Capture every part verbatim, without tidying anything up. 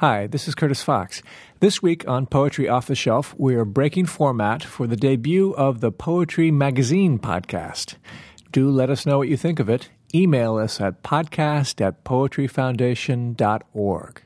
Hi, this is Curtis Fox. This week on Poetry Off the Shelf, we are breaking format for the debut of the Poetry Magazine podcast. Do let us know what you think of it. Email us at podcast at poetryfoundation dot org.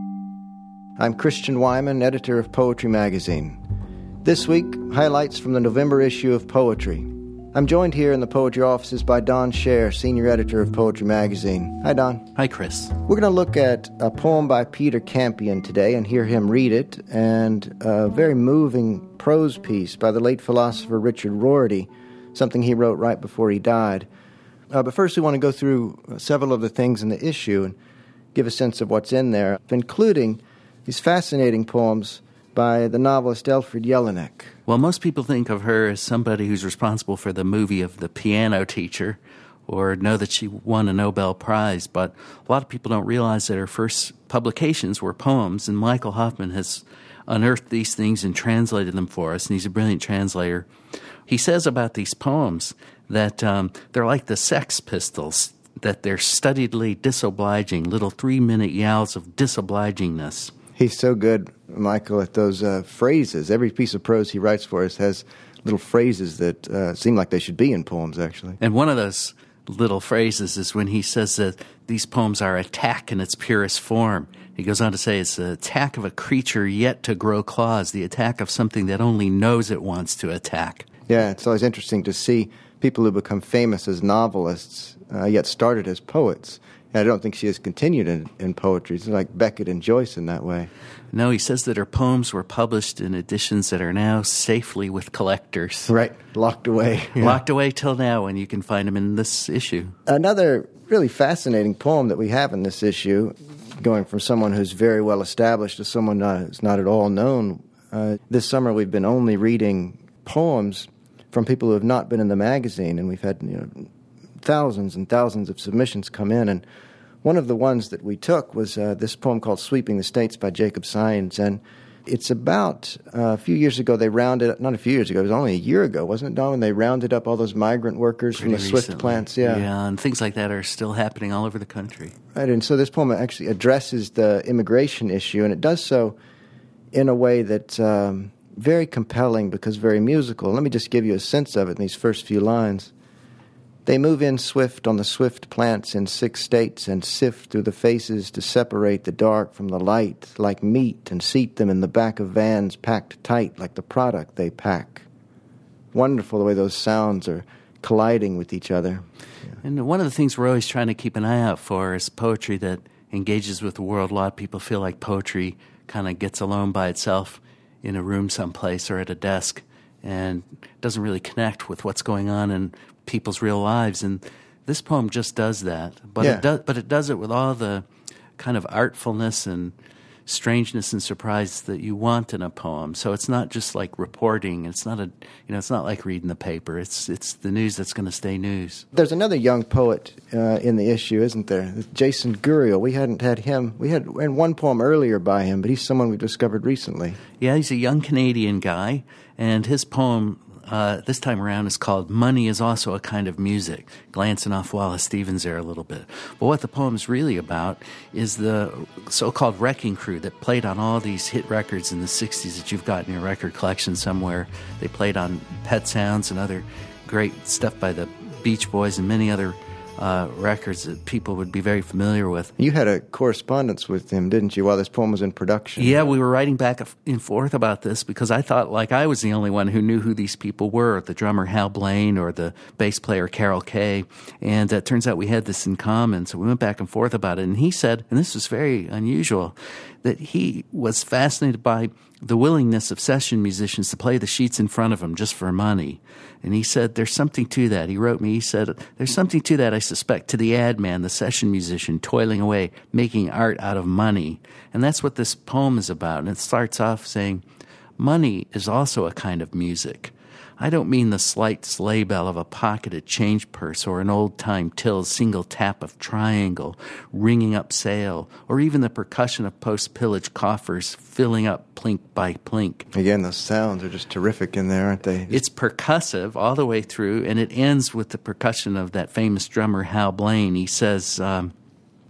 I'm Christian Wyman, editor of Poetry Magazine. This week, highlights from the November issue of Poetry. I'm joined here in the Poetry offices by Don Scher, senior editor of Poetry Magazine. Hi, Don. Hi, Chris. We're going to look at a poem by Peter Campion today and hear him read it, and a very moving prose piece by the late philosopher Richard Rorty, something he wrote right before he died. Uh, but first, we want to go through several of the things in the issue and give a sense of what's in there, including these fascinating poems by the novelist Elfriede Jelinek. Well, most people think of her as somebody who's responsible for the movie of The Piano Teacher, or know that she won a Nobel Prize, but a lot of people don't realize that her first publications were poems, and Michael Hoffman has unearthed these things and translated them for us, and he's a brilliant translator. He says about these poems that um, they're like the Sex Pistols, that they're studiedly disobliging, little three-minute yowls of disobligingness. He's so good, Michael, at those uh, phrases. Every piece of prose he writes for us has little phrases that uh, seem like they should be in poems, actually. And one of those little phrases is when he says that these poems are attack in its purest form. He goes on to say it's the attack of a creature yet to grow claws, the attack of something that only knows it wants to attack. Yeah, it's always interesting to see people who become famous as novelists, uh, yet started as poets. And I don't think she has continued in, in poetry. It's like Beckett and Joyce in that way. No, he says that her poems were published in editions that are now safely with collectors. Right, locked away. Yeah. Locked away till now, and you can find them in this issue. Another really fascinating poem that we have in this issue, going from someone who's very well established to someone not, who's not at all known. Uh, this summer we've been only reading poems from people who have not been in the magazine, and we've had, you know, thousands and thousands of submissions come in, and one of the ones that we took was uh, this poem called Sweeping the States by Jacob Symonds, and it's about uh, a few years ago they rounded up, not a few years ago, it was only a year ago, wasn't it, Don, when they rounded up all those migrant workers Pretty from the recently. Swift plants? Yeah. Yeah, and things like that are still happening all over the country. Right, and so this poem actually addresses the immigration issue, and it does so in a way that's um, very compelling because very musical. Let me just give you a sense of it in these first few lines. They move in swift on the swift plants in six states and sift through the faces to separate the dark from the light like meat and seat them in the back of vans packed tight like the product they pack. Wonderful the way those sounds are colliding with each other. Yeah. And one of the things we're always trying to keep an eye out for is poetry that engages with the world. A lot of people feel like poetry kind of gets alone by itself in a room someplace or at a desk and doesn't really connect with what's going on in people's real lives, and this poem just does that. But yeah. it does, but it does it with all the kind of artfulness and strangeness and surprise that you want in a poem. So it's not just like reporting. It's not a, you know, it's not like reading the paper. It's it's the news that's going to stay news. There's another young poet uh, in the issue, isn't there? Jason Guriel. We hadn't had him. We had and one poem earlier by him, but he's someone we've discovered recently. Yeah, he's a young Canadian guy, and his poem Uh, this time around is called Money is Also a Kind of Music, glancing off Wallace Stevens there a little bit. But what the poem's really about is the so-called wrecking crew that played on all these hit records in the sixties that you've got in your record collection somewhere. They played on Pet Sounds and other great stuff by the Beach Boys and many other uh, records that people would be very familiar with. You had a correspondence with him, didn't you, while this poem was in production? Yeah, we were writing back and forth about this because I thought like I was the only one who knew who these people were, the drummer Hal Blaine or the bass player Carol Kaye, and it turns out we had this in common, so we went back and forth about it, and he said, and this was very unusual, that he was fascinated by the willingness of session musicians to play the sheets in front of him just for money. And he said, there's something to that. He wrote me, he said, there's something to that, I suspect, to the ad man, the session musician, toiling away, making art out of money. And that's what this poem is about. And it starts off saying, money is also a kind of music. I don't mean the slight sleigh bell of a pocketed change purse or an old-time till single tap of triangle ringing up sail, or even the percussion of post-pillage coffers filling up plink by plink. Again, those sounds are just terrific in there, aren't they? It's percussive all the way through, and it ends with the percussion of that famous drummer Hal Blaine. He says, um,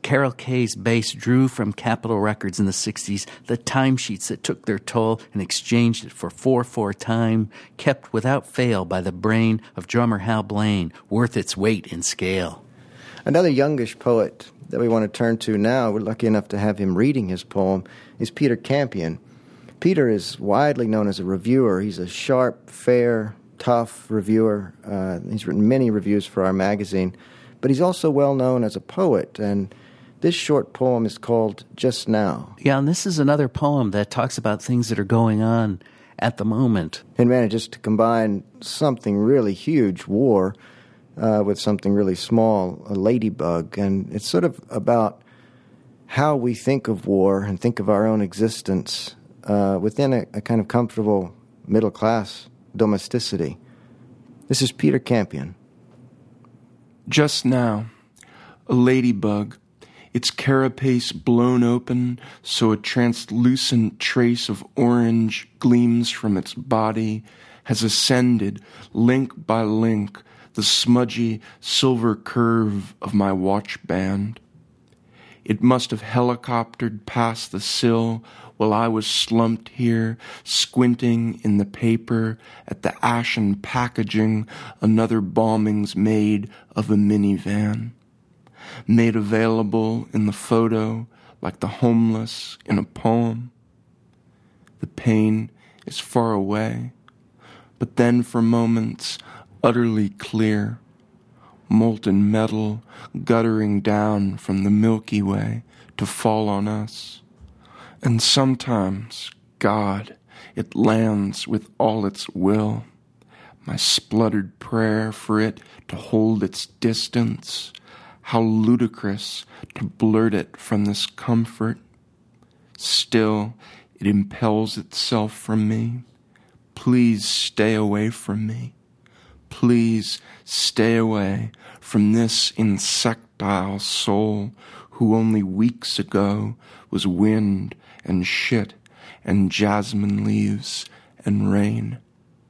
Carol Kay's base drew from Capitol Records in the sixties the timesheets that took their toll and exchanged it for four four time, kept without fail by the brain of drummer Hal Blaine, worth its weight in scale. Another youngish poet that we want to turn to now, we're lucky enough to have him reading his poem, is Peter Campion. Peter is widely known as a reviewer. He's a sharp, fair, tough reviewer. Uh, he's written many reviews for our magazine, but he's also well known as a poet, and this short poem is called Just Now. Yeah, and this is another poem that talks about things that are going on at the moment. And manages to combine something really huge, war, uh, with something really small, a ladybug, and it's sort of about how we think of war and think of our own existence uh, within a, a kind of comfortable middle-class domesticity. This is Peter Campion. Just now, a ladybug, its carapace blown open so a translucent trace of orange gleams from its body, has ascended, link by link, the smudgy silver curve of my watch band. It must have helicoptered past the sill while I was slumped here, squinting in the paper at the ashen packaging another bombing's made of a minivan. Made available in the photo like the homeless in a poem. The pain is far away, but then for moments utterly clear. Molten metal guttering down from the Milky Way to fall on us. And sometimes, God, it lands with all its will. My spluttered prayer for it to hold its distance. How ludicrous to blurt it from this comfort. Still, it impels itself from me. Please stay away from me. Please stay away from this insectile soul who only weeks ago was wind and shit and jasmine leaves and rain.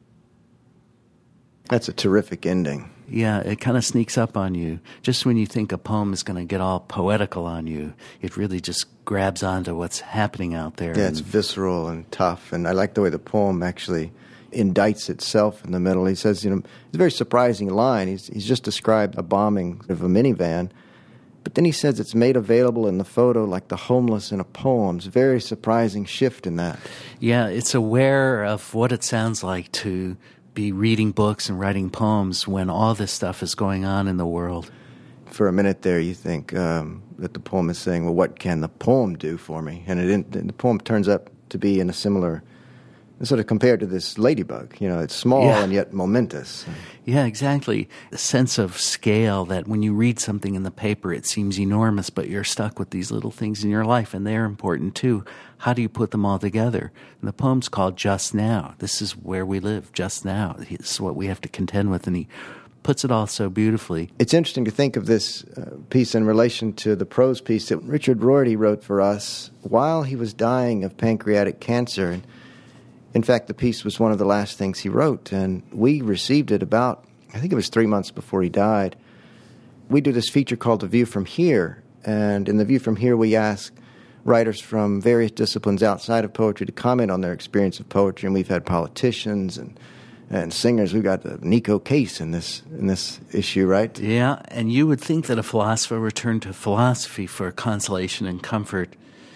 That's a terrific ending. Yeah, it kind of sneaks up on you. Just when you think a poem is going to get all poetical on you, it really just grabs onto what's happening out there. Yeah, it's visceral and tough, and I like the way the poem actually indicts itself in the middle. He says, you know, it's a very surprising line. He's, he's just described a bombing of a minivan, but then he says it's made available in the photo like the homeless in a poem. It's a very surprising shift in that. Yeah, it's aware of what it sounds like to be reading books and writing poems when all this stuff is going on in the world. For a minute there, you think um, that the poem is saying, well, what can the poem do for me? And it, the poem turns up to be in a similar, sort of compared to this ladybug. You know, it's small yeah. and yet momentous. Yeah, exactly. The sense of scale that when you read something in the paper, it seems enormous, but you're stuck with these little things in your life, and they're important too. How do you put them all together? And the poem's called Just Now. This is where we live, just now. This is what we have to contend with, and he puts it all so beautifully. It's interesting to think of this uh, piece in relation to the prose piece that Richard Rorty wrote for us while he was dying of pancreatic cancer. And in fact, the piece was one of the last things he wrote, and we received it about, I think it was three months before he died. We do this feature called The View from Here, and in The View from Here we ask writers from various disciplines outside of poetry to comment on their experience of poetry, and we've had politicians and and singers. We've got Nico Case in this in this issue, right? Yeah, and you would think that a philosopher would turn to philosophy for consolation and comfort.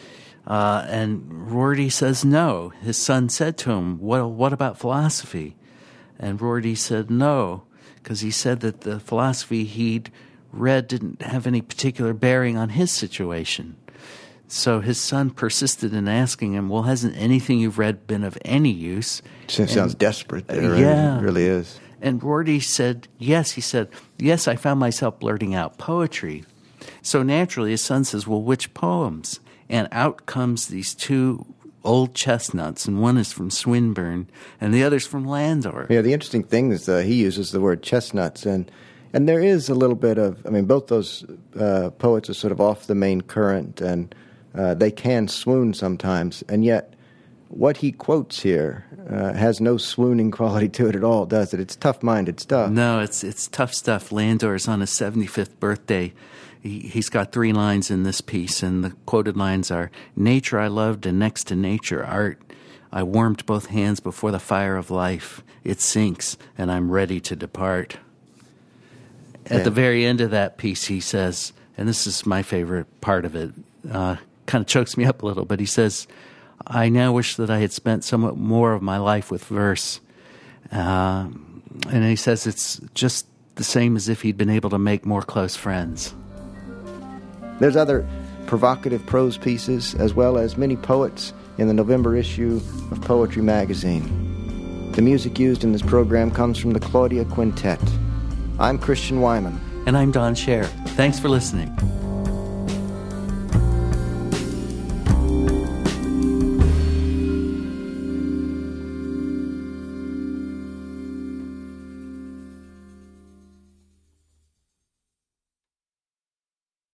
Uh, and Rorty says no. His son said to him, what, what about philosophy? And Rorty said no, because he said that the philosophy he'd read didn't have any particular bearing on his situation. So his son persisted in asking him, well, hasn't anything you've read been of any use? It sounds and, desperate there. Uh, yeah. It really is. And Rorty said, yes. He said, yes, I found myself blurting out poetry. So naturally, his son says, well, which poems? And out comes these two old chestnuts, and one is from Swinburne, and the other's from Landor. Yeah, the interesting thing is uh, he uses the word chestnuts, and and there is a little bit of, I mean, both those uh, poets are sort of off the main current, and uh, they can swoon sometimes, and yet what he quotes here uh, has no swooning quality to it at all, does it? It's tough-minded stuff. No, it's it's tough stuff. Landor's on his seventy-fifth birthday he, he's got three lines in this piece, and the quoted lines are, "Nature I loved, and next to nature, art. I warmed both hands before the fire of life. It sinks, and I'm ready to depart." At Yeah. the very end of that piece, he says, and this is my favorite part of it, uh, kind of chokes me up a little, but he says, "I now wish that I had spent somewhat more of my life with verse." Uh, and he says it's just the same as if he'd been able to make more close friends. There's other provocative prose pieces, as well as many poets in the November issue of Poetry Magazine. The music used in this program comes from the Claudia Quintet. I'm Christian Wyman. And I'm Don Scher. Thanks for listening.